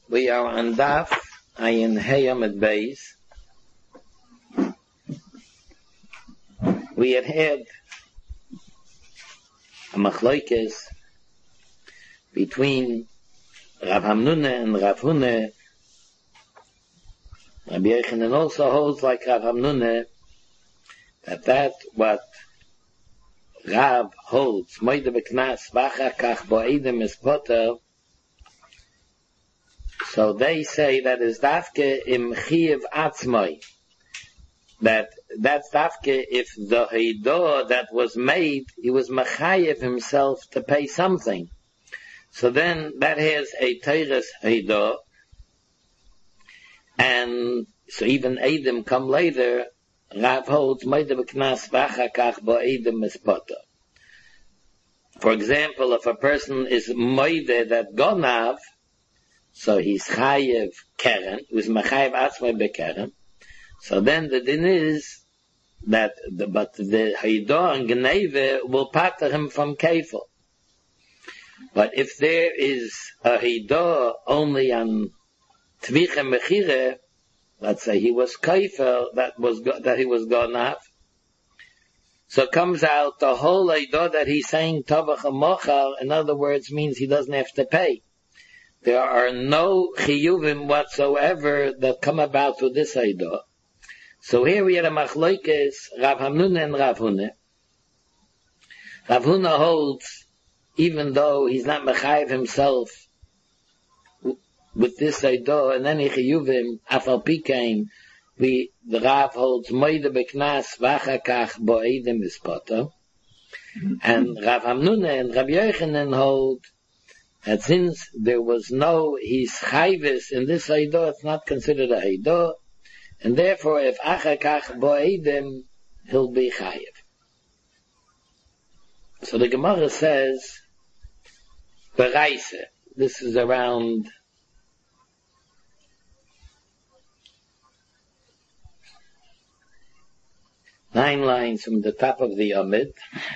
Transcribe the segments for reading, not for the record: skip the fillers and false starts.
We are on Daf Ayin Hey Amud Beis. We had a machlokes between Rav Hamnuna and Rav Huna. Rabbi Yochanan also holds like Rav Hamnuna that what Rav holds, Moide B'Knas V'achar Kach Bo'edem is Poter. So they say that is dafke im chiv atzmai. That's dafke if the heidah that was made, he was machayev himself to pay something. So then that has a teires heidah, and so even Eidim come later. Rav holds moide b'knas v'achar kach bo Eidim is poter. For example, if a person is moide that gonav, so he's chayev keren, who's machayev atzmai bekeren. So then the din is that the heidah and gneve will pater him from kefil. But if there is a heidah only on tvicha mechire, let's say he was kefil, that he was gonav, so it comes out the whole heidah that he's saying tovach mochar, in other words, means he doesn't have to pay. There are no chiyuvim whatsoever that come about through this heidah. So here we had a machlokes, Rav Hamnuna and Rav Huna. Rav Huna holds, even though he's not mechayev himself with this heidah and any chiyuvim, afal pikein, the Rav holds moide b'knas v'achar kach bo Eidim is poter. And Rav Hamnuna and Rabbi Yochanan hold that since there was no his chayvis in this heidah, it's not considered a heidah, and therefore if achar kach bo Eidim, he'll be chayiv. So the Gemara says, Beraisa, this is around nine lines from the top of the Amid.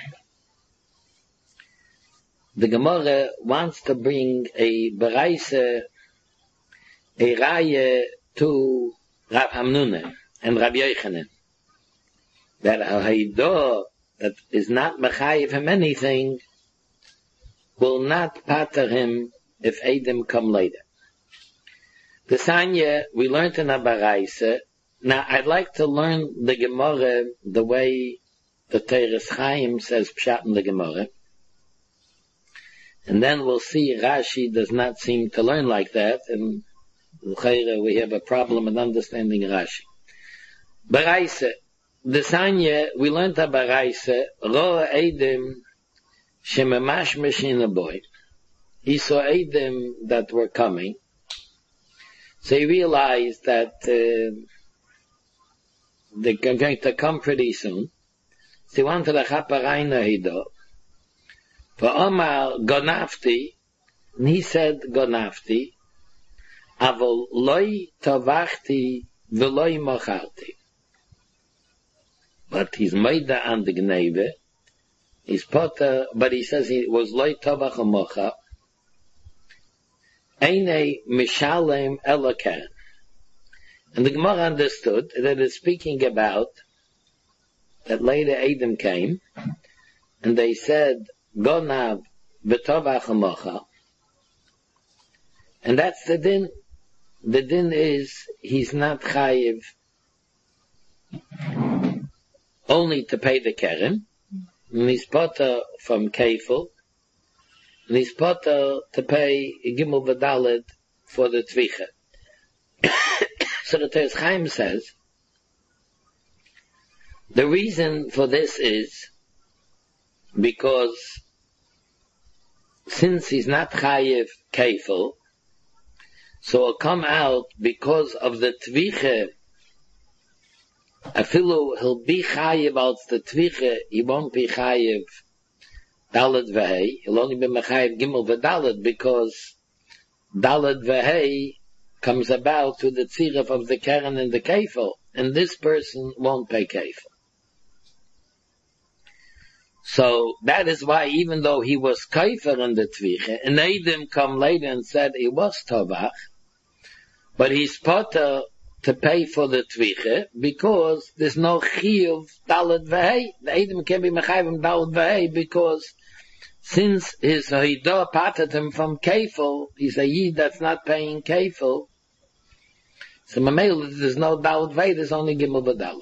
The Gemara wants to bring a Beraisa, a Raya to Rav Hamnuna and Rabbi Yochanan, that a heidah that is not mechayev him anything will not pater him if Eidim come later. The Sanya we learned in a Beraisa. Now I'd like to learn the Gemara the way the Teres Chaim says pshat in the Gemara. And then we'll see Rashi does not seem to learn like that, and we have a problem in understanding Rashi. Beraisa, the Sanya, we learned a Beraisa, Roa Eidim Shemamash Meshina Boy. He saw Eidim that were coming, so he realized that they're going to come pretty soon. So he wanted a Chaparayna Heidah. For Omar Gonafti, and he said Gonafti, Avol loy tovachti v'loy mocharti. But he's Meida on the Gneve, he's poter, but he says he was loy tovach mocha. Eine mishalem elokan. And the Gemara understood that it's speaking about that later Eidim came, and they said, Gonav v'tovach mocha. And that's the din. The din is, he's not chayiv only to pay the keren, and he's poter from kefil, and he's poter to pay gimel v'dalet for the tvicha. So the Teres Chaim says, the reason for this is because since he's not chayiv kefil, so it'll come out because of the tvicha. Afilu he'll be chayiv out the tvicha, he won't be chayiv dalet v'hei. He'll only be mechayiv gimel v'dalet because dalet v'hei comes about to the tziraf of the keren and the kefil, and this person won't pay kefil. So that is why, even though he was kaifer in the tvicha, and Eidim come later and said he was tovach, But he's potter to pay for the tviche because there's no chiyuv dalet v'hei. The Edom can be mechayvim dalet v'hei because since his hoidah parted him from kefil, he's a yid that's not paying kefil. So mamel, there's no dalet v'hei, there's only gimel v'dalet.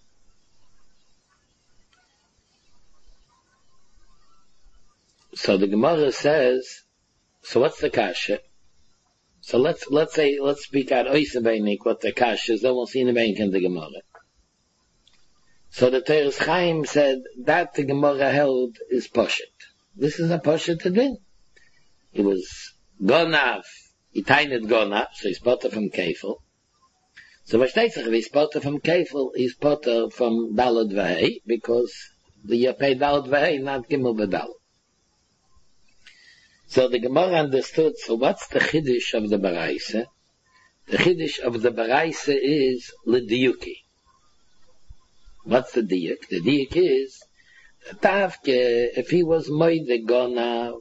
So the Gemara says, so what's the kasha? So let's speak out oisabeinik what the kasha is, then we'll see in the bank in the Gemara. So the Teres Chaim said that the Gemara held is poshet. This is a poshet to do. It was gonav, he tained gonav, so he's potter from kefil. So versteht sich, if he's potter from kefil, he's potter from dalad v'hei, because you pay dalad v'hei, not gimel v'dalad. So the Gemara understood, so what's the chiddush of the Baraisa? The chiddush of the Baraisa is l'diyuki. What's the diyuk? The diyuk is, Tavke, if he was moide gonav,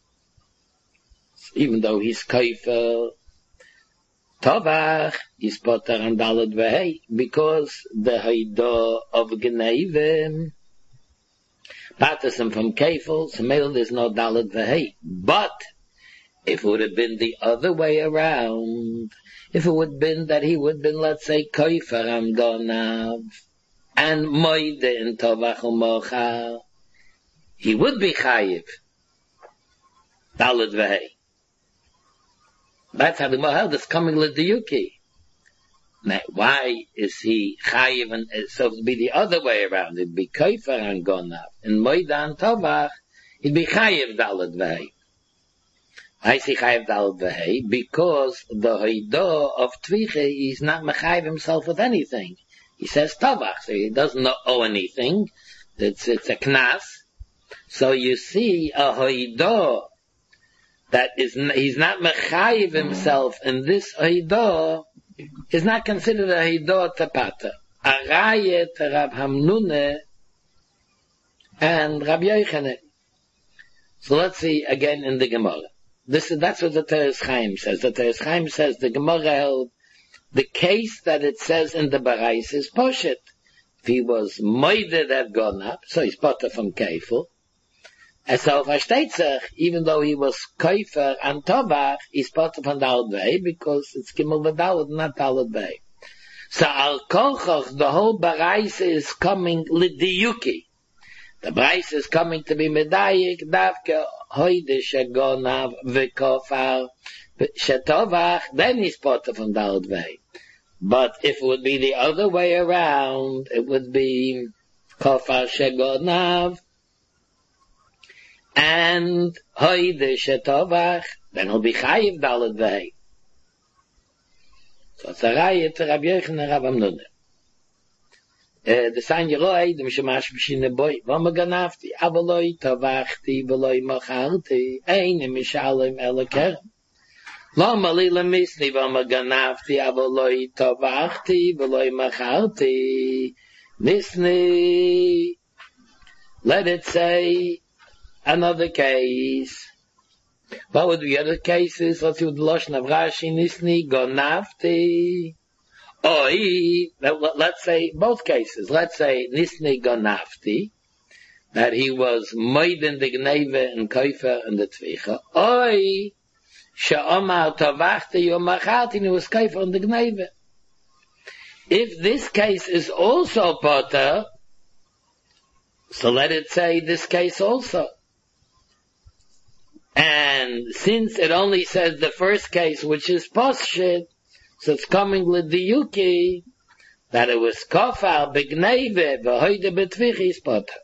even though he's kaifer, Tovach is potter and dalad v'hei, because the haidah of gnevim, Patterson from Kefil, so there's no Dalet V'hei. But, if it would have been the other way around, if it would have been that he would have been, let's say, Koifer and Gonav, and Moide in Tovach U'Mocha, he would be Chayiv. Dalet V'hei. That's how the Mohel is coming with the Yuki. Now, why is he chayiv? And so it'd be the other way around. It'd be kaifer and gonav. In moidan tovach, it'd be chayiv dalad v'hei. Why is he chayiv dalad v'hei? Because the hoidah of tviche, he's not mechayiv himself with anything. He says tovach, so he doesn't owe anything. It's a knas. So you see a hoidah that is, he's not mechayiv himself in this hoidah, is not considered a hidot tapata. Arayet Rab Hamnune and Rab Yochanan. So let's see again in the Gemara. That's what the Teres Chaim says. The Teres Chaim says the Gemara held the case that it says in the Barais is poshet. If he was moided at Gonav, so he's potter from Kefil. And so versteht sich, even though he was Kaifer and Tovach, he's potter from Dalad V'hei, because it's Gimel V'dalad, not Dalad V'hei. So Al Kolchoch, the whole Barais is coming L'diyuki. The Barais is coming to be Medayik, Davke, Hoide Shegonav, V'kofar, Shetovach, then he's potter from Dalad V'hei. But if it would be the other way around, it would be Kofar Shegonav, and hoide shetovach, then he'll be chayiv dalad v'hei. So it's a raya to Rabbi Yochanan Rab Hamnuna. The sign Yeroi, the Mishamash B'shine Boi, V'ama ganavti, avaloi tovachti, v'loi macharti, ein mishalem elakerem. V'ama li lemisni, v'ama ganavti, avaloi tovachti, v'loi macharti, nisni. Let it say, another case. What would the other cases? Let's see what the Lashon of Rashi, Nisni, Gonavti. Let's say both cases. Let's say Nisni, Gonavti, that he was Moiden the Gneve and Koifer and the Tvicha. Sha'omar Tavachti Yomachati, and he was Koifer and the Gneve. If this case is also Potter, so let it say this case also. And since it only says the first case, which is Poshit, so it's coming with the Yuki, that it was Kofar, Begneve, V'hoide B'tvichi, Potter.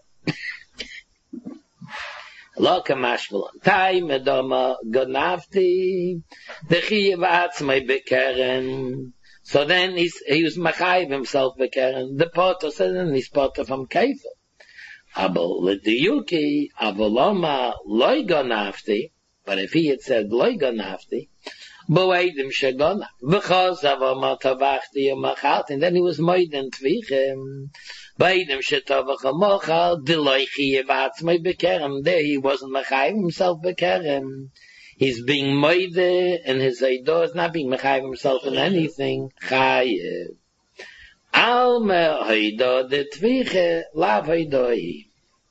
Lo kamashmalan. Tai medoma Gonavti, Dechiyev Atzmai Bekeren. So then he was Machayiv himself Bekeren. The Potter said, and he's Potter from Kefil. Abel l'diyuki, avoloma loy gonavti, but if he had said loy gonavti, bo'edim shegona, v'chos avoma tavachti yomachalt, and then he was moiden tvichem, bo'edim shetovach amochal, deloy chiyev atzmai bekerem, there he wasn't machayiv himself bekerem. He's being moide, and his eidah is not being mechayiv himself in anything. Chayiv. Al me eidah de tviche, lav eidahi.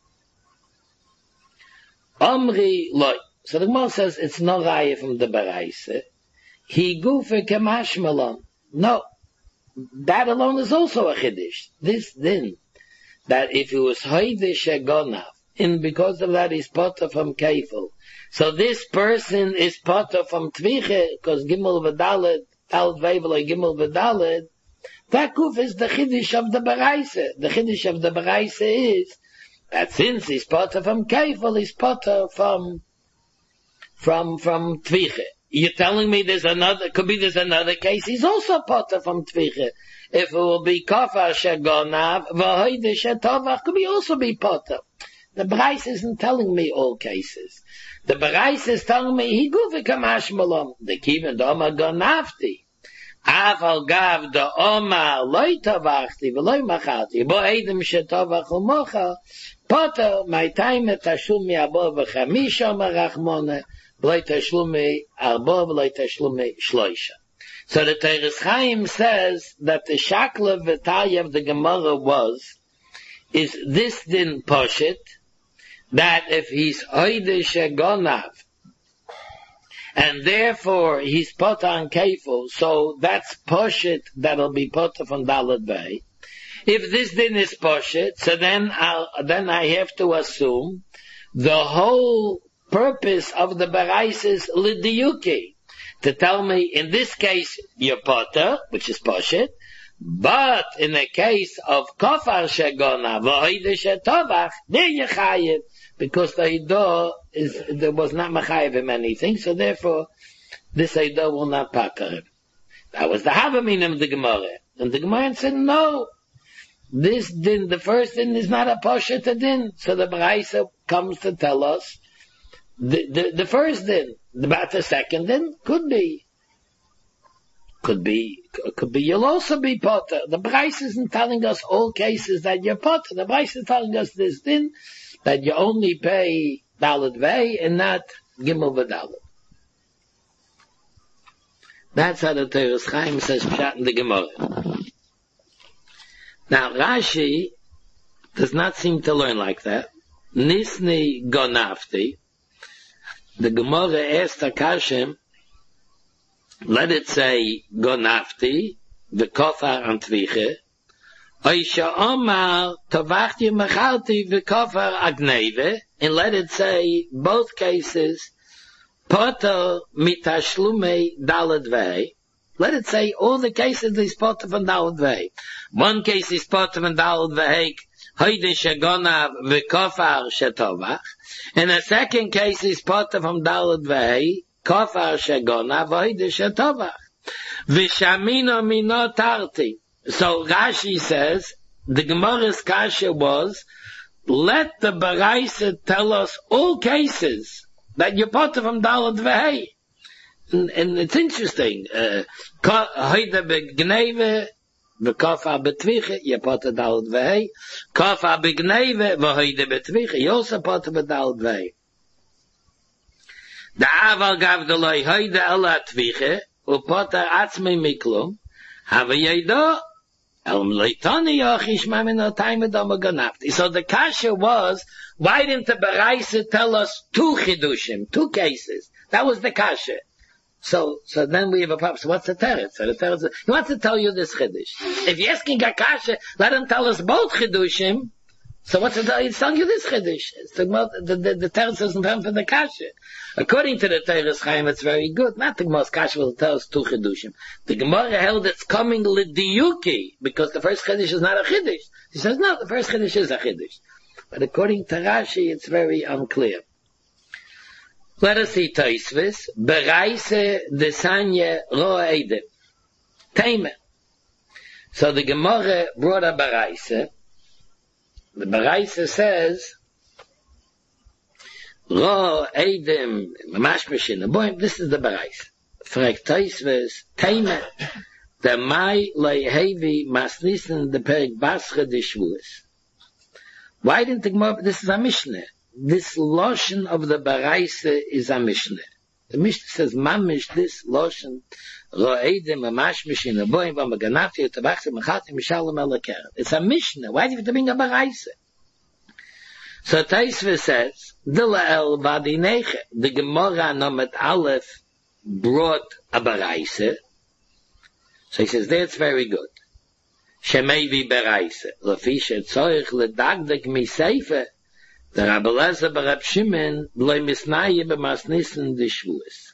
Omri loy. So the Gemara says it's no raya from the Baraisa. He gufe kemashmalon. No. That alone is also a chiddush. This din, that if it was hoide shegonav, and because of that he's potter from kefil. So this person is potter from tviche, because gimel v'dalet, tal veivel gimel v'dalet, that guf is the chiddush of the Baraisa. The chiddush of the Baraisa is that since he's potter from kefil, he's potter from tviche. You're telling me there's another case, he's also potter from tviche. If it will be kafar shegonav, v'hoide shetovach, could be also be potter. The Baraisa isn't telling me all cases. The Baraisa is telling me, he gufe kamashmalom. The kiven doma gonavti. Aval gav da oma loy tovachti, v'loy machati, bo edim shetovach u'mocha, potter, my time et tashum mi'abo v'chamisha marachmone, v'loy tashum mi'arbo, v'loy tashum mi'shloisha. So the Teres Chaim says that the shakla v'taya of the Gemara is this din poshit, that if he's oide shegonav, and therefore he's put on kefil, so that's poshit that'll be put from Daled Vei. If this din is poshit, so then I have to assume the whole purpose of the Baraisa is lidiyuki, to tell me in this case you're potter, which is poshit, but in the case of kafar shegonav v'hoide shetovach, there you chayiv, because the eidah there was not mechayiv him anything, so therefore this eidah will not pater him. That was the havamin of the Gemara, and the Gemara said no. This din, the first din, is not a poshet din. So the Baraisa comes to tell us the first din. About the second din could be you'll also be potter. The Baraisa isn't telling us all cases that you're potter. The Baraisa is telling us this din, that you only pay Daled Vei and not Gimel v'Dalet. That's how the Teres Chaim says pshat in the Gemara. Now Rashi does not seem to learn like that. Nisni gonafti. The Gemara asked Akashim, let it say gonafti, the kofar and tviche, Oisha Omar Tavachti Mechalti V'Kofar Agneve, and let it say both cases Potter Mitashlume Daled Vei. Let it say all the cases is Potter from Daled Vei. One case is Potter from Daled Vei, Hoide Shegonav V'Kofar Shetovach, and the second case is Potter from Daled Vei, Kofar Shegonav Hoide Shetovach. V'Shamino Mino Tarti. So Rashi says, the Gemara's kasha was, let the Baraisa tell us all cases that you're potter from Daled Vei. And it's interesting. Hoide begneve, v'kafar betviche, you're potter Daled Vei. Kafar begneve, v'hoide betviche, you're also potter Daled Vei. The aval gav deloi hoide ala tviche, u'potter atzmei miklum, have a yaidah, so the kasha was, why didn't the Baraisa tell us two chidushim, two cases? That was the kasha. So then we have a problem. So what's the teretz? So the teretz is, he wants to tell you this chidush. If you're asking a kasha, let him tell us both chidushim. So what's the teretz? He's telling you this chidush. The teretz isn't time for the kasha. According to the Teres Chaim, it's very good. Not the Gemara's kasha will tell us two chidushim. The Gemara held it's coming lidiyuki, because the first chidush is not a chidush. He says, no, the first chidush is a chidush. But according to Rashi, it's very unclear. Let us see Tosfos. Baraisa desanya ro eidem. Taima. So the Gemara brought a Baraisa. The Baraisa says, Ro eidem mashmashin aboim. This is the Baraisa. Fragt Tosfos Taima. The mai lehevi masnisen the perik bascha de shvuos. Why didn't the Gemara? This is a Mishnah. This lotion of the Baraisa is a Mishnah. The Mishnah says, Mamish this lotion, Ro'edim, Amashmish, in the boy, Vamaganati, Tabachim, Machatim, Mishalom, Elakar. It's a Mishnah. Why do you have to bring a Baraisa? So Taisva says, Dila el Vadineche, the Gemara Nomet Aleph brought a Baraisa. So he says, that's very good. Shemevi Baraisa. Lafisha Tzoich, Ledagdek Miseife, the Rabbi Elazar bar Rab Shimon, Bloi Misnaye b'masnissen de Shvuas.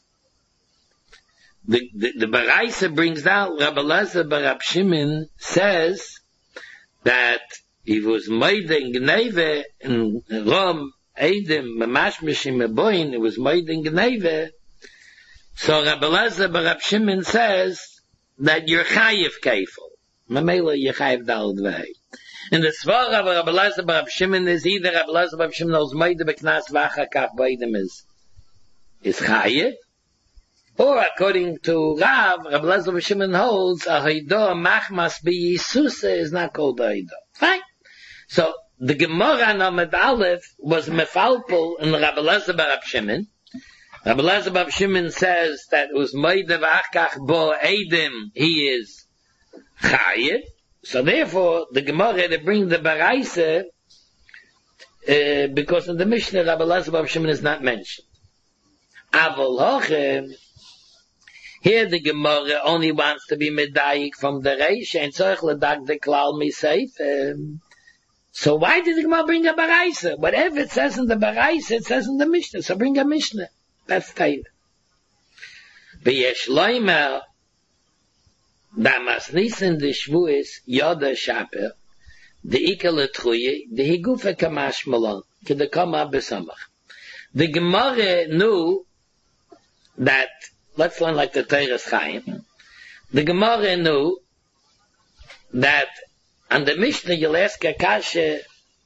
The Baraisa brings down, Rabbi Elazar bar Rab Shimon says that he was made in Gneve, in Rom, Eidim, Mamashmishim, Meboin, it was made in Gneve. So Rabbi Elazar bar Rab Shimon says that you're chayiv keifel. Mamela you're chayiv dal dvei. In the Svara of Rabbi Elazar bar Rab Shimon is either Rabbi Elazar bar Rab Shimon knows Meide Beknas Vachakach Beidim is Chayev, or according to Rabbi Elazar bar Shimon holds a Haidah Machmas B'Yisusa is not called a Haidah. Fine. So the Gemara Nomed Aleph was Mefalpul in Rabbi Elazar bar Rab Shimon. Rabbi Elazar bar Rab Shimon says that it was Meide Vachakach Bo Eidim, he is Chayev. So therefore, the Gemara had to bring the Baraisa, because in the Mishnah, Rabbi Elazar bar Shimon is not mentioned. Avol Hochem, here the Gemara only wants to be medayik from the Reish, and Tzorich Ledag the Klal Miseif. So why did the Gemara bring a Baraisa? Whatever it says in the Baraisa, it says in the Mishnah. So bring a Mishnah. That's Taila. V'yesh loimer, Damas Nissen de Shvuis Yoda Shaper, the Ikele Truye, the Higufe Kamash Malon, to the Kama Besamach. The Gemara knew that, let's learn like the Teres Chaim, the Gemara knew that on the Mishnah you'll ask Akasha,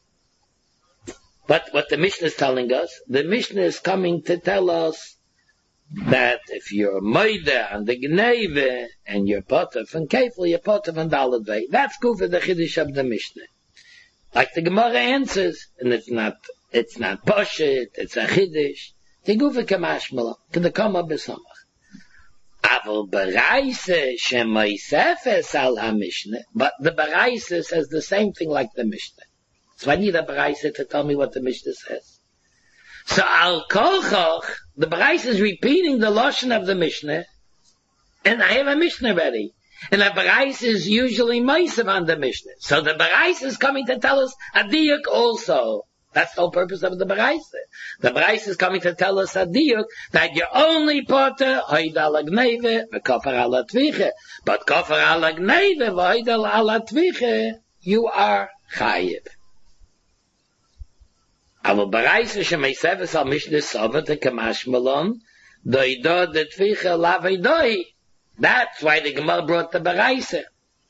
but what the Mishnah is telling us, the Mishnah is coming to tell us that if you're Moida and the Gneve and you're Potter from Kefil, you're Potter from Daladvei. That's good for the Chiddush of the Mishnah. Like the Gemara answers, and it's not Poshet, it's a Chiddush. The Gufa Kamashmala, to the Kama Besamach. Aval Baraisa Shemaisefes al HaMishnah, but the Baraisa says the same thing like the Mishnah. So I need a Baraisa to tell me what the Mishnah says. So Al Kolchoch, the Baraisa is repeating the Lashon of the Mishnah, and I have a Mishnah ready. And the Baraisa is usually Meisav on the Mishnah. So the Baraisa is coming to tell us a Diyuk also. That's the whole purpose of the Baraisa. The Baraisa is coming to tell us a Diyuk that you're only Potter, Hoidal Agneve, Kofar ala Tviche. But Kofar ala Agneve, Hoidal ala Tviche, you are Chayiv. Aber Baraisa Shemeiseves al Mishnah Sova te Kamash Malon, Doido de Tviche Lavedoi. That's why the Gemara brought the Baraisa.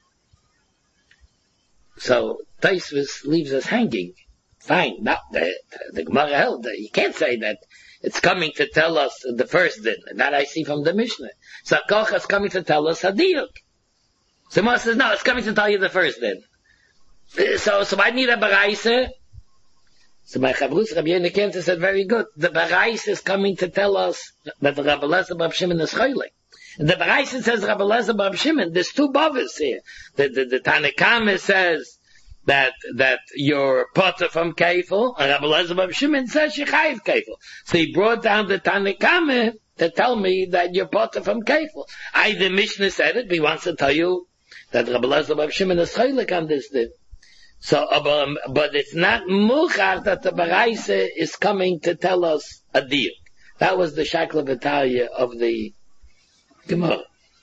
So Taisvus leaves us hanging. Fine. Now the Gemara held that you can't say that it's coming to tell us the first din. That I see from the Mishnah. So Koch is coming to tell us Hadiyuk. So Moshe says, no, it's coming to tell you the first din. So I need a Baraisa. So my Chavrus Rabbi Yehuda said, very good. The Baraisa is coming to tell us that the Rabbi Elazar bar Shimon is choylek. The Baraisa says Rabbi Elazar bar Shimon. There's two bavos here. The Tanakama says that you're Potter from Kefil, and Rabbi Elazar bar Shimon says you're Chayiv Kefil. So he brought down the Tanakama to tell me that you're Potter from Kefil. The Mishnah said it, but he wants to tell you that Rabbi Elazar bar Shimon is choylek on this day. So, but it's not muchar that the Baraisa is coming to tell us a deal. That was the Shakla V'Talia of the Gemara.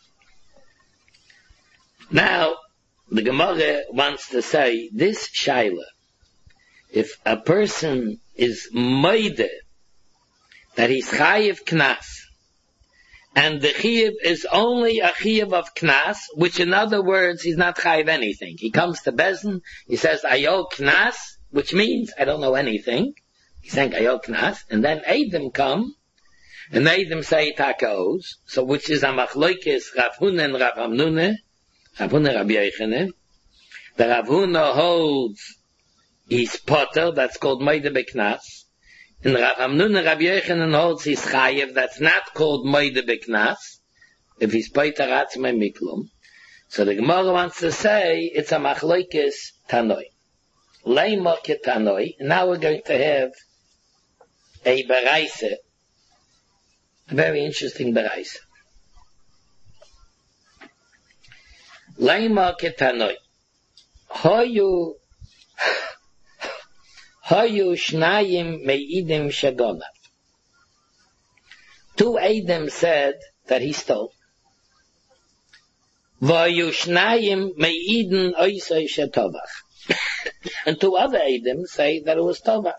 Now, the Gemara wants to say, this Shaila, if a person is moide, that he's chayiv knas, and the chiyav is only a chiyav of knas, which in other words, he's not chayiv anything. He comes to Bezdin, he says, ayo knas, which means, I don't know anything. He's saying ayo knas, and then Eidim come, and Eidim say takaos, so which is a machloikis Rav Huna and Rav Hamnuna, Rav Huna Rabbi Yochanan. The Rav Huna holds, he's potter, that's called Meide Beknas. In Rav Hamnun and Rabbi Yochanan holds his chayev, that's not called moide beknas, if he's paiter atzmei miklum. So the Gemara wants to say, it's a machloikis tanoi. Leima ke tanoi. Now we're going to have a beraisa, a very interesting beraisa. Leima ke tanoi. Hoyu shnayim meidim shagonav. Two Eidim said that he stole. Hoyu shnayim meidin oisoi shetovach. And two other Eidim say that it was tovach.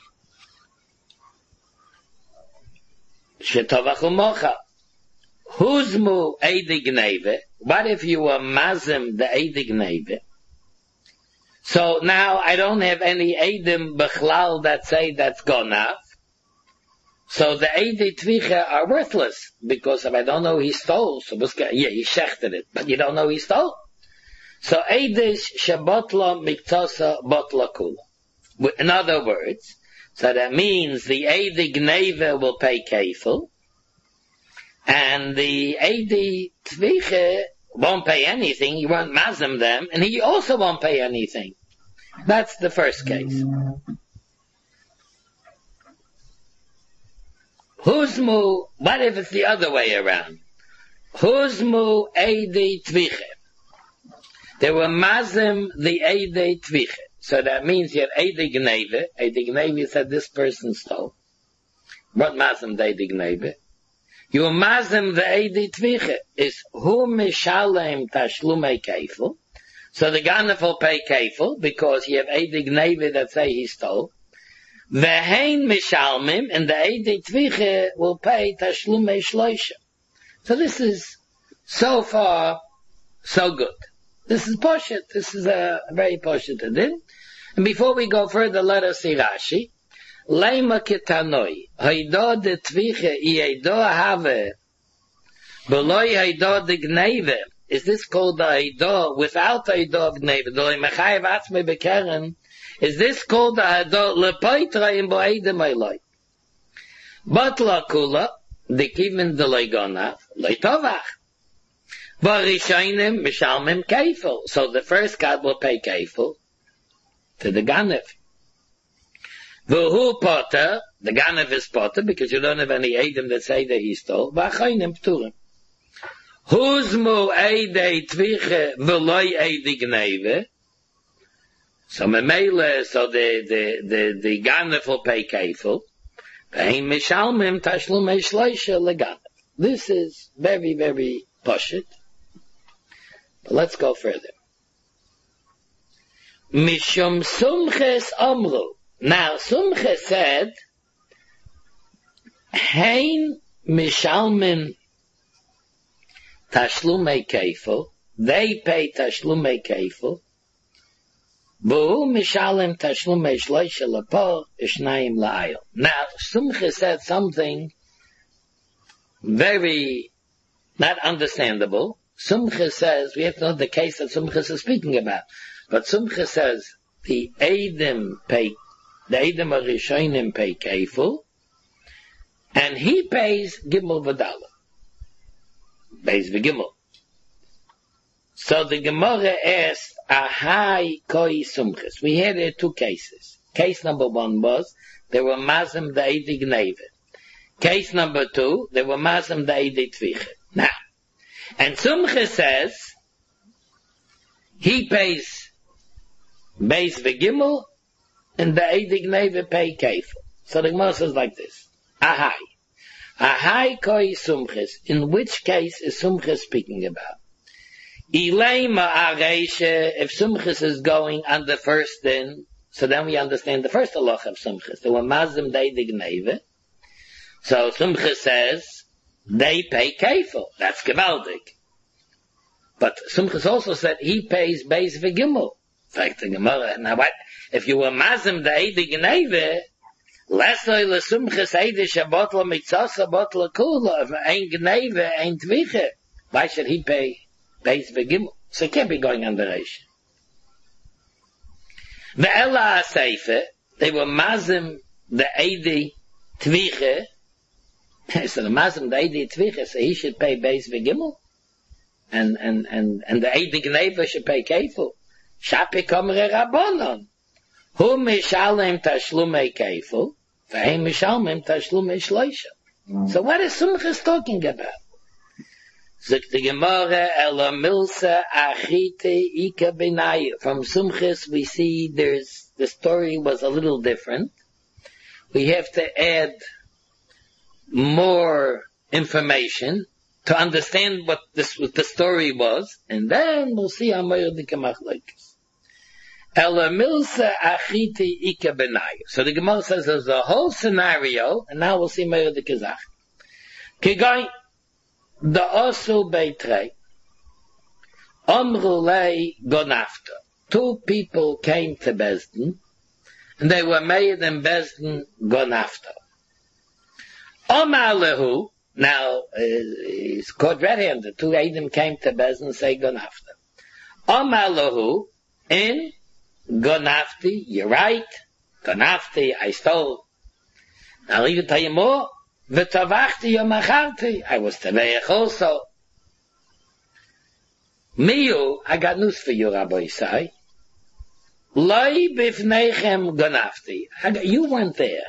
Shetovach umocha. Huzmu Eidi gneve. What if you were mazim the Eidi gneve? So now I don't have any Eidim Bechlal that say that's Gonav. So the Eidi Tvicha are worthless, because if I don't know he stole, so he shechted it, but you don't know he stole. So Eidish Shabotla Miktosa Botla Kula. In other words, so that means the Eidi Gneve will pay Kefil, and the Eidi Tvicha won't pay anything, you won't mazim them, and he also won't pay anything. That's the first case. Huzmu, what if it's the other way around? Huzmu Eidi Tviche. They were mazim the Eidi Tviche. So that means you have Eidi Gneve. Eidi Gneve said this person stole. What mazim the Eidi Gneve? You mazim the Eidi Tviche is hu mishalem tashlumei kefil. So the ganef will pay kefil because you have Eidi Gneve that say he stole. Vehein mishalmim, and the Eidi Tviche will pay tashlumei shloisha. So this is so far so good. This is poshut. This is a very poshut adin. And before we go further, let us see Rashi. Leima ketanoi, haido de tviche, haido have, beloi haido de gneve. Is this called the haido without haido of gneve? Doloi mechayev atzmei bekeren. Is this called the haido lepoitra in boeidem eloi? But la kula, the kiven de leigona, leitovach. Varishonim mishalmim kefil. So the first God will pay kefil to the ganef. V'hu potter, the ganef is potter, because you don't have any Eidim that say that he stole. V'achaynim pturim. Huzmu Eidei tviche v'loi Eidi gneve. So memele, so the ganef will pay kefil. V'hein mishalmim tashlumei shloisha leganef. This is very, very poshut. But let's go further. Mishum sumches amru. Now, Sumche said, Hein mishalmin tashlumei kefil. They pay tashlumei kefil. V'hu mishalim tashlumei shloisha lepo ishnayim la'ayil. Now, Sumche said something very not understandable. Sumche says, we have to know the case that Sumche is speaking about. But Sumche says, the Eidim Arishonim pay kefil, and he pays Gimel V'Daled. Pays V'Gimel. So the Gemara asked, Ahai Koi Sumches. We had there two cases. Case number one was, they were Mazim the Eidi Gneve. Case number two, they were Mazim the Eidi Tviche. Now, and Sumche says, he pays Beis V'Gimel, and the Eidi Gneve pay kefil. So the Gemara says like this. Ahai koi Sumches. In which case is Sumches speaking about? Ileima areishe, if Sumches is going on the first din, so then we understand the first halacha of Sumches. They were mazim the Eidi Gneve. So Sumches says, they pay kefil. That's gewaldig. But Sumches also said he pays Beis V'Gimel. In fact, the Gemara, now what? If you were mazim the Eidi Gneve, lesoi lesumches Eidi shabotla mitzasa botla kula, if ein Gneve, ein Tviche, why should he pay Beis V'Gimel? So he can't be going on the Reish. Ve'ela Seife, they were mazim the Eidi Tviche, so the Muslim, the Eidi Tviche, so he should pay Beis V'Gimel, and the Eidi Gneva should pay Kefil. Shapi Komre Rabbonon. Hu Mishalem Tashlumei Kefil, V'hem Mishalem Tashlumei Shloisha. So what is Sumchas talking about? Zuk the Gemara, Ela Milsa Achite Ika Benayu. From Sumchas we see the story was a little different. We have to add more information to understand what the story was, and then we'll see how Meir the Machlokes. Ela Milsa Achite Ika Benayu. So the Gemara says there's a whole scenario, and now we'll see Meir the Kazach. Kigai the Osu Beitrei Omrulei Gonafta. Two people came to Besdin, and they were made in Besdin Gonafta. Omalehu, now he's caught red-handed. Two Eidim came to Besdin and say Gonafta. Omalehu in Gonafti, you're right. Gonafti, I stole. I'll even tell you more. V'tavachti yomacharti. I was teveich also. Miyu, I got news for you, Rabbi Isai. Loi bifneichem gonafti. You weren't there.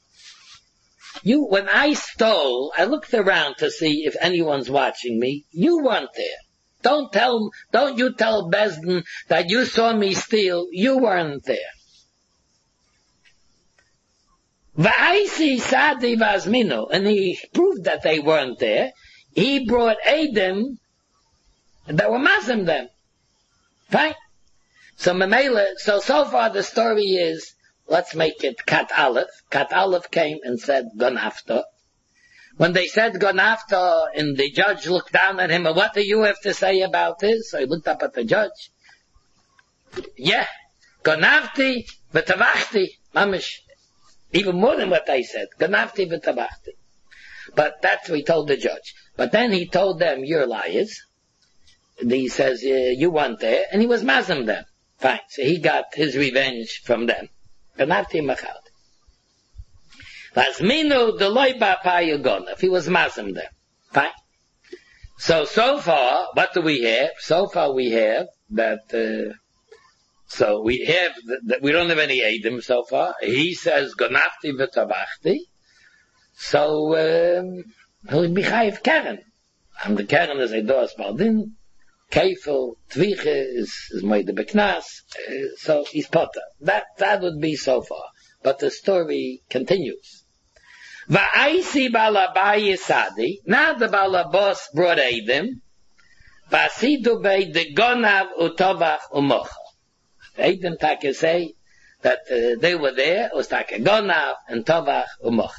When I stole, I looked around to see if anyone's watching me. You weren't there. Don't you tell Besdin that you saw me steal. You weren't there. V'aisi sadi vazmino, and he proved that they weren't there. He brought Eidim that were mazim them. Fine. So so far the story is, let's make it Kat Aleph. Kat Aleph came and said Gonafta. When they said Gonafta, and the judge looked down at him, what do you have to say about this? So he looked up at the judge. Yeah, Gonafti v'tavachti, mamish. Even more than what they said. Ganavti v'tabachti. But that's what he told the judge. But then he told them, you're liars. And he says, you weren't there. And he was mazim them. Fine. So he got his revenge from them. Ganavti machad. Vazminu deloy ba'payu gonav. He was mazim them. Fine. So far, what do we have? So far we have that, so we have that we don't have any Eidim so far. He says Gonafti v'tavachti. So he'll be chayiv Keren. And the Keren is Eidos Baldin. Keifel Tviche is Moide Beknas. So he's Potter. That would be so far. But the story continues. Va'aisi balabai yisadi. Now the balabos brought Eidim. Va'asidu bei de Gonav utovach umocha. Eidim Taka say that they were there, it was Taka Gonav and Tovach Umocha.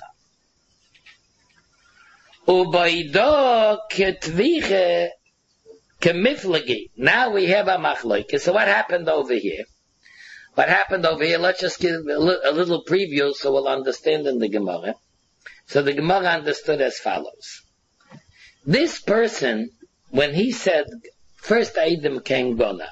Ubaido ketviche kemiflagi. Now we have a machloike. So what happened over here? Let's just give a little preview so we'll understand in the Gemara. So the Gemara understood as follows. This person, when he said, first Eidim came Gonav,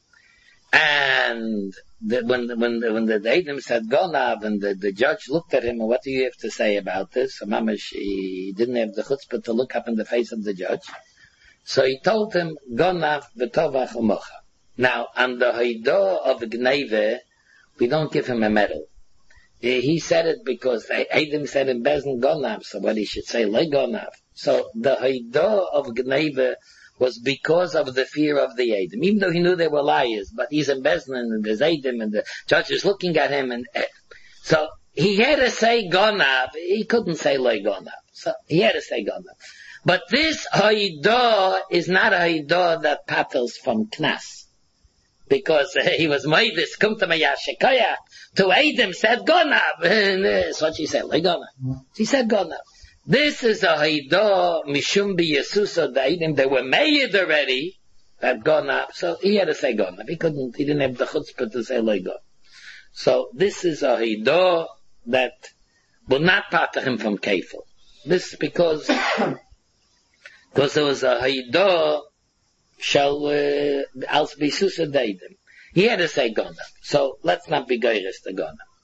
and when the Eidim said Gonav, and the judge looked at him, and what do you have to say about this? So Mamash, he didn't have the chutzpah to look up in the face of the judge. So he told him, Gonav v'tovach umocha. Now, on the Haidah of Gneve, we don't give him a medal. He said it because Eidim said in Bezin Gonav, so what he should say, Le Gonav. So the Haidah of Gneve was because of the fear of the Eidim. Even though he knew they were liars, but he's in Bezin and there's Eidim and the judge is looking at him and so he had to say Gonav. He couldn't say Le Gonav. So he had to say Gonav. But this Haidah is not a Haidah that patters from Knas. Because he was Moedis, come to Mayashikaya, to Eidim said Gonav. That's what she said, Le Gonav. She said Gonav. This is a Haidah, Mishum B'Yesusa Da'idim, they were made already, that Gonav, so he had to say Gonav. He didn't have the chutzpah to say Le Gonav. So this is a Haidah that will not part him from Kefil. This is because there was a Haidah, shall, als B'Yesusa Da'idim. He had to say Gonav. So let's not be Geiris the Gonav.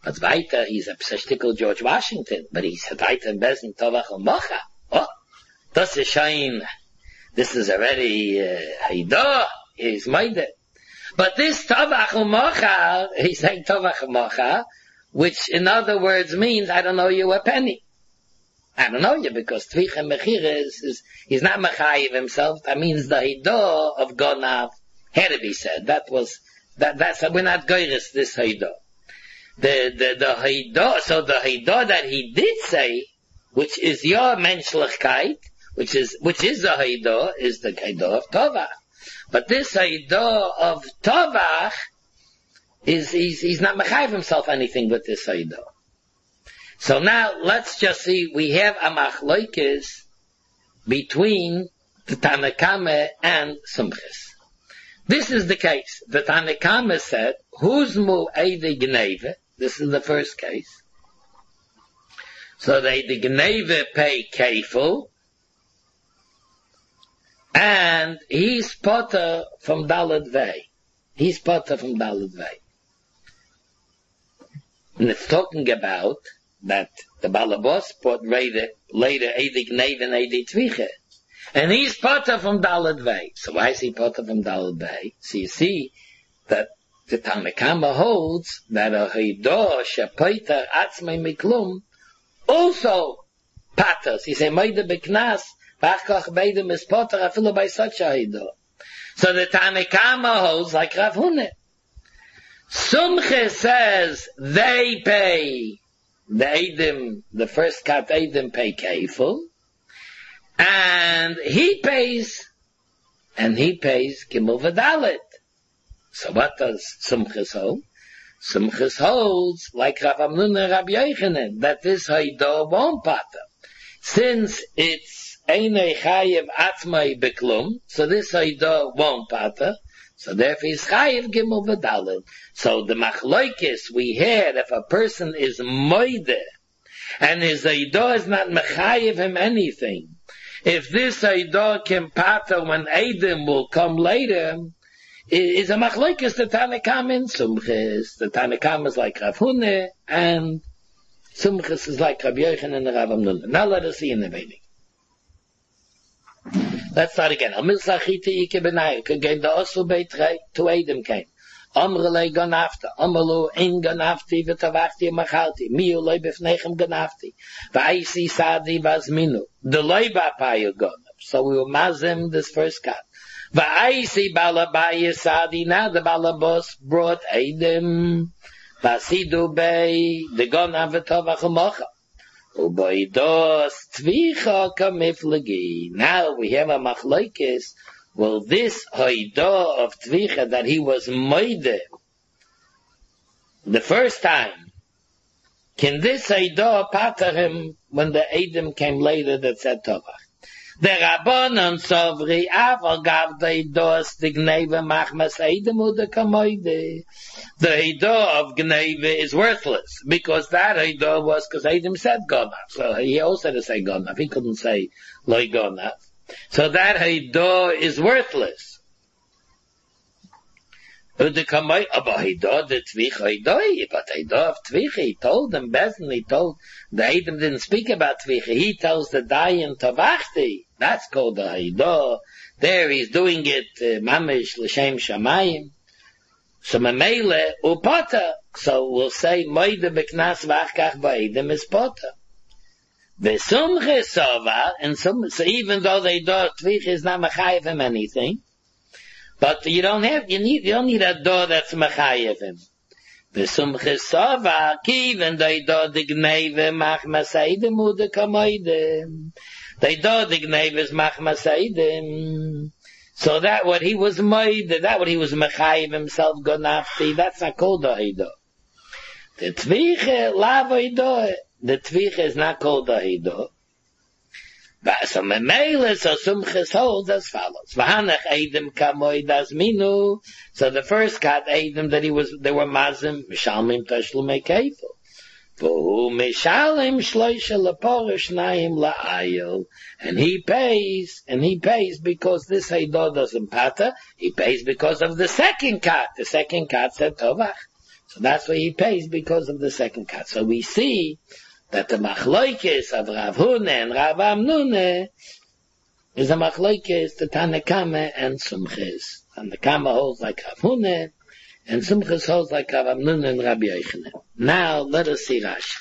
But weiter, he's a psychical George Washington, but he's a weiter Besen Tovach Mocha. Oh, das ist schon, this is already, Haidah, he's Meide. But this Tovach Mocha, he's saying Tovach Mocha, which in other words means, I don't owe you a penny. I don't know you, because Tvich and Mechira he's not Mechayiv himself, that means the Haidah of Gonav had to be said. That's, we're not Goyres, this Haidah. The Haidah, so the Haidah that he did say, which is your Menschlichkeit, which is the Haidah, is the Haidah of Tovach. But this Haidah of Tovach he's not Mechayiv himself anything with this Haidah. So now, let's just see, we have a Machlokes between the Tanna Kama and Sumchis. This is the case. The Tanna Kama said, Huzmu Eide Gneve. This is the first case. So the Gneve pay Kefil, and he's potter from Daled Vei. He's potter from Daled Vei. And it's talking about that the Balabos put later Eide Gneve and Eide Tviche. And he's potter from Daled Vei. So why is he potter from Daled Vei? So you see that the Tanna Kama holds that a Haidah shepoiter atzmei miklum also patters. He say Meide Beknas v'achkach beidem is potter afilu by such a Haidah. So the Tanna Kama holds like Rav Huna. Sumche says they pay the Eidim, the first cut Eidim pay Kefil, and he pays Gimel V'Dalet. So what does Sumchis hold? Sumchis holds, like Rav Amnun and Rabbi Yochanan, that this Haidah won't pater. Since it's Einei Chayev Atzmai Beklum, so this Haidah won't pater, so therefore he's Chayev Gimel V'Dalet. So the Machlokes we had, if a person is Moide, and his Haidah is not Mechayev him anything, if this Haidah can pater when Eidim will come later, is a Machlokes the Tanna Kama in Sumchis. The Tanna Kama is like Rav Huna, and Sumchis is like Rabbi Yochanan and Rav Amnun. Now let us see in the meaning. Let's start again. Amil Sachiti Ike Benai, again the Osu Beit to Eidim came. Amrele Ganafta, Amalu in Ganafti, Vitavachti Machalti, Miu Leibefnechem Ganafti, Vaisi Sadi Vazminu, the Leiba Payu Gonaf. So we will mazim this first cut. Vaisi Balabaya Sadi, now the Balabos brought Eidim, Vasidu Bey, the Gonaf Vitavachumocha. Uboidos Tvicha Kamiflagi. Now we have a Machlokes. Well, this Haidah of Tvicha that he was Moide the first time, can this Haidah pater him when the Eidim came later that said Tovach? The Rabbanon Sovri Aval gav the Haidah Stigneva Machmas Eidim Uda Kamoide. The Haidah of Gneva is worthless because that Haidah was because Eidim said Gonav. So he also had to say Gonav. He couldn't say Loi Gonav. So that Haidah is worthless. But Haidah, the Tvich Haidah, but Haidah of Tvich, he told them, Bezen, he told, the Eidim didn't speak about Tvich, he tells the Dayan Tavachti, that's called the Haidah. There he's doing it, Mamish, L'Shem Shamayim. So Mamele, Upata, so we'll say, Moide Beknas Vachkach Ba'edim is Pota. And so even though they do Tvich is not Mechayev him anything, but you don't need a door that's Mechayev him. Vesumchesava, even they do the Gneve Machmaseidim Uda Kamoidim. They do the Gneve is Machmaseidim. So that what he was made, that what he was Mechayev himself Gonafti, that's not called the Haidah. The Tvich Lav Haidah. The Tvich is not called the Haidah. So Memele, so Sumchis holds as follows. V'hanach Eidim Kamoid as Minu. So the first cut Eidim that they were Mazim, Mishalmim Tashlumei Kefil. V'hu Mishalim Shloisha Leporish Naim La'ayil. And he pays because this Haidah doesn't pater. He pays because of the second cut. The second cut said Tovach. So that's why he pays because of the second cut. So we see that the machloikis of Rav Huna and Rav Amnuna is a machloikis to Tanakama and Sumchis. Tanakama holds like Rav Huna, and Sumchis holds like Rav Amnuna and Rabbi Yochanan. Now let us see Rashi.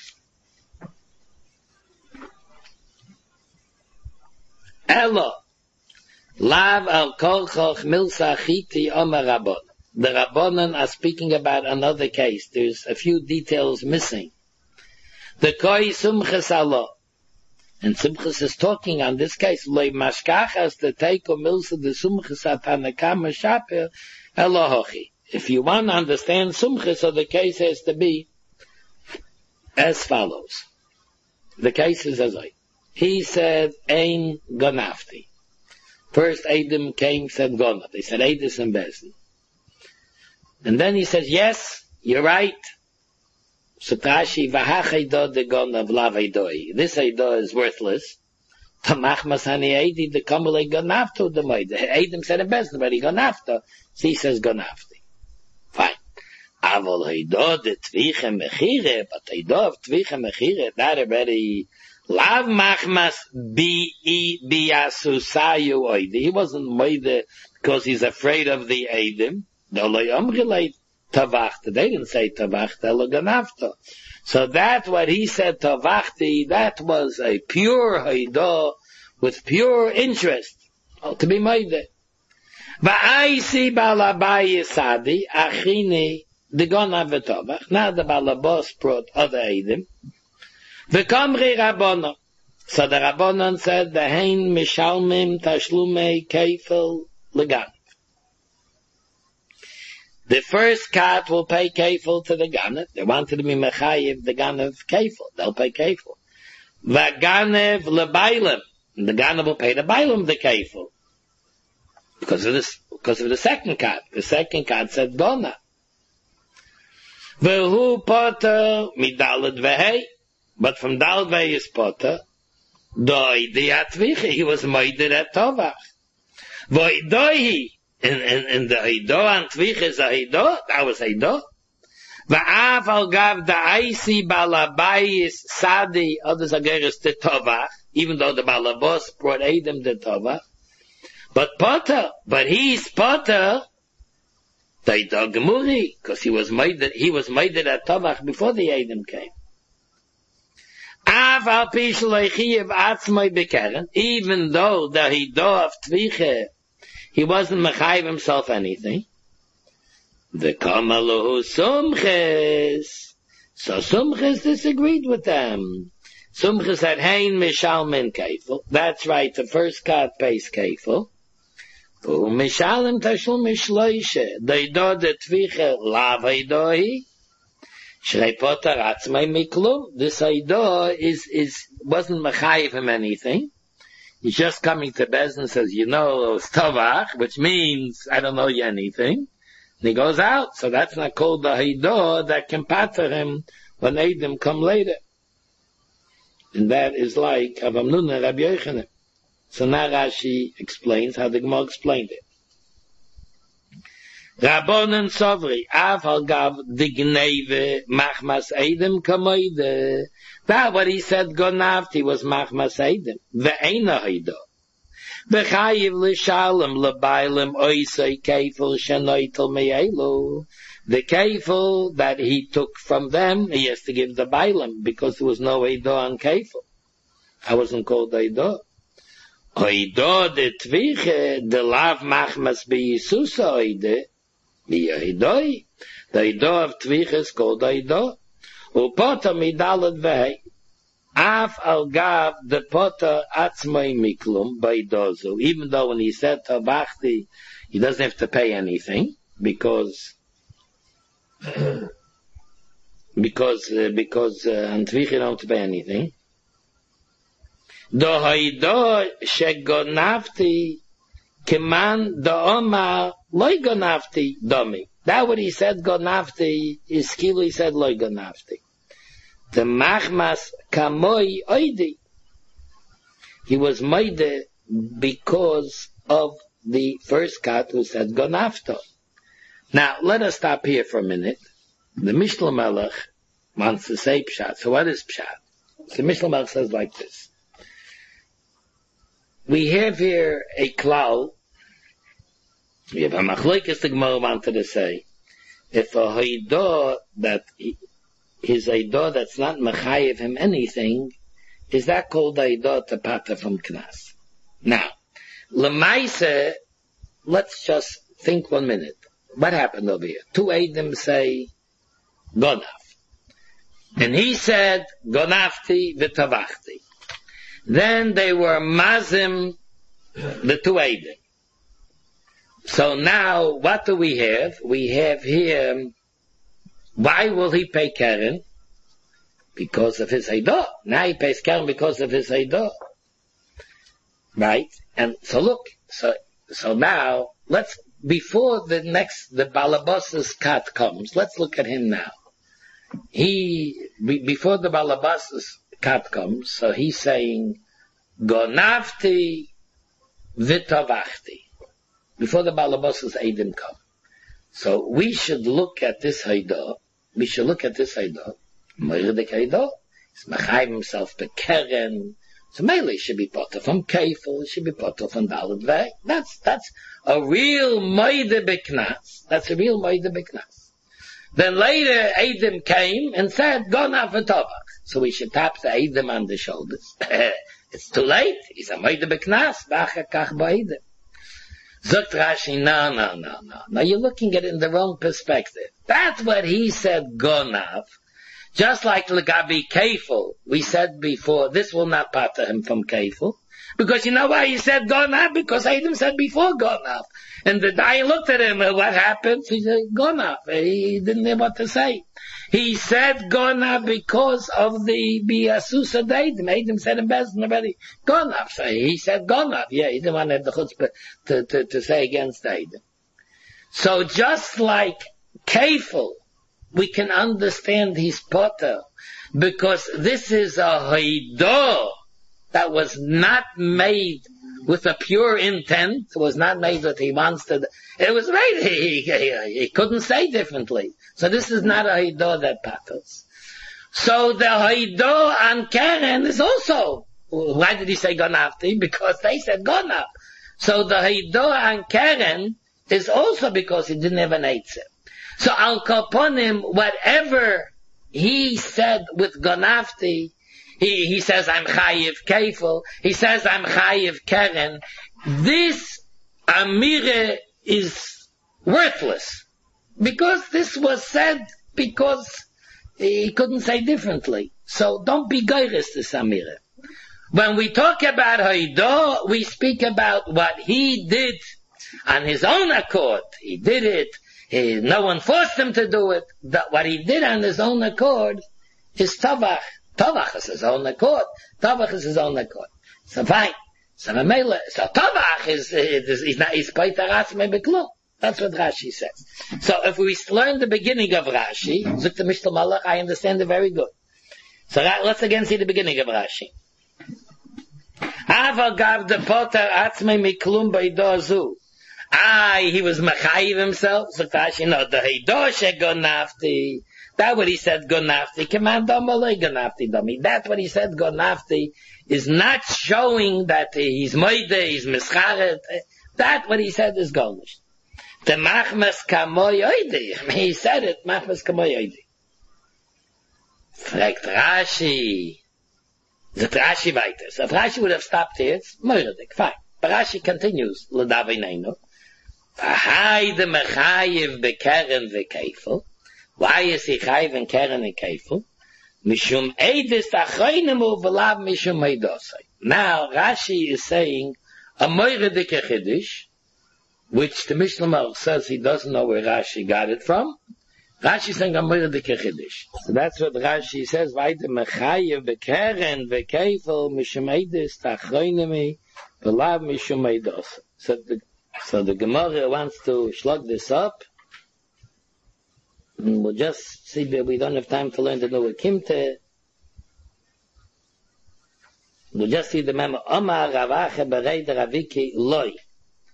Elo, lav al kolchoch milsa chiti omer Rabbanan. The Rabbanan are speaking about another case. There's a few details missing. The koi Sumchis Allah. And Sumchis is talking on this case. Loi mashkachas the teiko milsa the Sumchis atanakama shaper Elohochi. If you want to understand Sumchis, so the case has to be as follows. The case is as I. He said, Ein Gonafti. First Adam came, said Gona. They said Adis and Bezin. And then he says, yes, you're right. Sutashi v'hach Eidah de Gona v'lav Eidoi. This Eidah is worthless. Tamach masani Eidi de kamule Gonafto de Moide. Adam said a Bezin, but he Gonafto. So he says Gonafti. Fine. Avol Eidah de Tviche Mechire, but Eidah of Tviche Mechire, that already Lav machmas biasusayu oide. He wasn't moide because he's afraid of the Eidim. They didn't say tavachta loganavta. So that's what he said tavachti. That was a pure haidah with pure interest to be moide. Va'aisi balabai yisadi achini digona v'tovach. Now the balabos brought other Eidim. The Kamri Rabbanon. So the Rabbanon said, the Hein Mishalmim Tashlumei Kefil Legan. The first cat will pay Kefil to the Ganev. They wanted to be Mechayiv, the Ganev Kefil. They'll pay Kefil. The Ganev Lebailim. The Ganev will pay the Bailim the Kefil. Because of the second cat. The second cat said Gona. Vehu Potter Midalad Vehei. But from Dalvei is Potter, he was moided at Tovach. Voidohi, in the Eidah and Tvich is a Eidah, that was Eidah. Va'af al gav the Aisi Balabayis Sadi, others ageris to Tovach, even though the Balabos brought Edom to Tovach. But Potter, but he's Potter, the Eidah Gemuri, because he was moided at Tovach before the Edom came. Even though the Hidah of Tviche, he wasn't mechayiv himself anything. The Kamalahu Sumches. So Sumches disagreed with them. Sumches said, Hein Mishalmin Kefil. That's right, the first card pays Kefil. Mishalim Tashul Mishloishe. The Hidah de Tviche Lav Hidahi. Shrei Potter Atzmai Miklum. This Eidah wasn't mechayiv him anything. He's just coming to Bez and says, you know, Tovach, which means I don't know you anything. And he goes out. So that's not called the Eidah that can pater him when Eidim come later. And that is like Avamnun and Rabbi Yochanan. So now Rashi explains how the Gemara explained it. Rabbanan Sovri, Aval Gav Digneve Machmas Eidim Kamoide. That what he said Gonavti was Machmas Eidim. Ve'ena Eidah. Ve'chayiv L'Shalem L'Bailim Oisei Kefil Shenoitel Me'elu. The Kefil that he took from them, he has to give the Bailim because there was no Eidah on Kefil. I wasn't called Eidah. Eidah de Tviche, the Lav Machmas Be'Yisusa Eidah. The Eidah of Tvich is called Eidah. Upota midalad vehei. Af al gav the Potter atzmai miklum baidozu. Even though when he said Tabachti, he doesn't have to pay anything because on Tvich you don't have to pay anything. The Eidah shegonafti Keman the Omar loy gonafti domi. That what he said gonafti is skill he said loy gonafti. The machmas kamoi oidi. He was made because of the first cat who said gonafto. Now let us stop here for a minute. the Mishnah Melech wants to say Pshat. So what is Pshat? So Mishnah Melech says like this. We have here a klal. We have a machlokes the Gemara wanted to say. If a haidah that his haidah that's not mechayev him anything, is that called haidah to pata from knas? Now, lemaise, let's just think 1 minute. What happened over here? Two Eidim say gonav, and he said gonavti v'tavachti. Then they were mazim the two Eidim. So now, what do we have? We have here, why will he pay Keren? Because of his Eidah. Now he pays Keren because of his Eidah. Right? And so look, so now, before the Balabas's cat comes, let's look at him now. Before the Balabas's cat comes, so he's saying, Gonavti v'tavachti. Before the Balabas's Eidim come. So we should look at this Haidah. Moirdik Haidah. He's Machayim himself to Keren. So mainly it should be potter from Keifel, it should be potter from Dalad Vei. That's a real Moide Beknas. That's a real Moide Beknas. Then later Eidim came and said, Gona v'tovach. So we should tap the Eidim on the shoulders. It's too late. He's a Moide Beknas. Bacha kach ba'Eidim. Zogt Rashi, no. Now you're looking at it in the wrong perspective. That's what he said, Gonav. Just like Legabi Keifel, we said before, this will not pater him from Keifel. Because you know why he said Gonav? Because Adam said before Gonav. And the guy looked at him, what happened? He said, Gonav. He didn't know what to say. He said Gonav because of the Biasusa Adam. Adam said in Bezdin already, Gonav. So he said Gonav. Yeah, he didn't want to have the chutzpah to say against Adam. So just like Keifel, we can understand his potter, because this is a haidah that was not made with a pure intent. It was not made that he wants to. It was made. He couldn't say differently. So this is not a haidah that patters. So the haidah on Keren is also. Why did he say Gonavti? Because they said Gonav. So the haidah on Keren is also because he didn't have an eitzim. So Al Kaponim, whatever he said with Gonavti, he says, I'm Chayiv Keifel, he says, I'm Chayiv Keren. This Amire is worthless. Because this was said because he couldn't say differently. So don't be geiris this Amire. When we talk about Haidah, we speak about what he did on his own accord. He did it. No one forced him to do it. What he did on his own accord is Tavach. Tavach is his own accord. So fine. So Tavach is Paitaratz Mebeklum. That's what Rashi says. So if we learn the beginning of Rashi, Zuk the Mishnah Malach, I understand it very good. So let's again see the beginning of Rashi. Ava gav the Potter Atzmei Miklum Beidozu. He was Machayiv himself. So Rashi, no, the Heidoshe Gonafti. That's what he said, Gonafti. Command Amalei Gonafti Dami. That's what he said, Gonafti, is not showing that he's Moide, he's Mischaret. That's what he said is Gonish. The Machmas Kamoy Oidi. He said it, Machmas Kamoy Oidi. Fragt Rashi. The Rashi weiter. So if Rashi would have stopped here, it's Moiradik. Fine. But Rashi continues, L'davineinu. V'hai de mechayiv bekeren v'keifel. Why is he chayiv in keren and keifel? Mishum eidis achroinemu v'lav mishum eidosai. Now, Rashi is saying a moiradik chiddush, which the Mishnah Malach says he doesn't know where Rashi got it from. Rashi is saying a moiradik chiddush. So that's what Rashi says. V'hai de mechayiv bekeren v'keifel mishum eidis achroinemu v'lav mishum eidosai. So the Gemara wants to slug this up. And we'll just see that we don't have time to learn the Noah Kimte. We'll just see the memo. Omar Ravache Berei de Raviki Loi.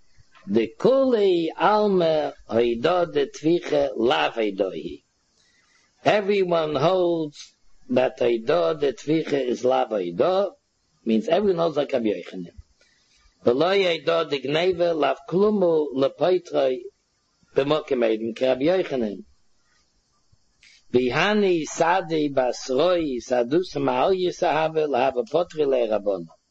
De Kuli Alme Hoido de Tviche Lav Eidohi. Everyone holds that Eidah, the Tvicha, is Lav Eidah, means everyone holds like Rabbi Yochanan. V'lo Eidah, the Gneva, Lav Klumu, Lepoitroi, B'mokim Edim, Rabbi Yochanan. V'hani Sadi Basroi, Sadus Ma'al Yisahave, Lahava Potri Le Rabbono.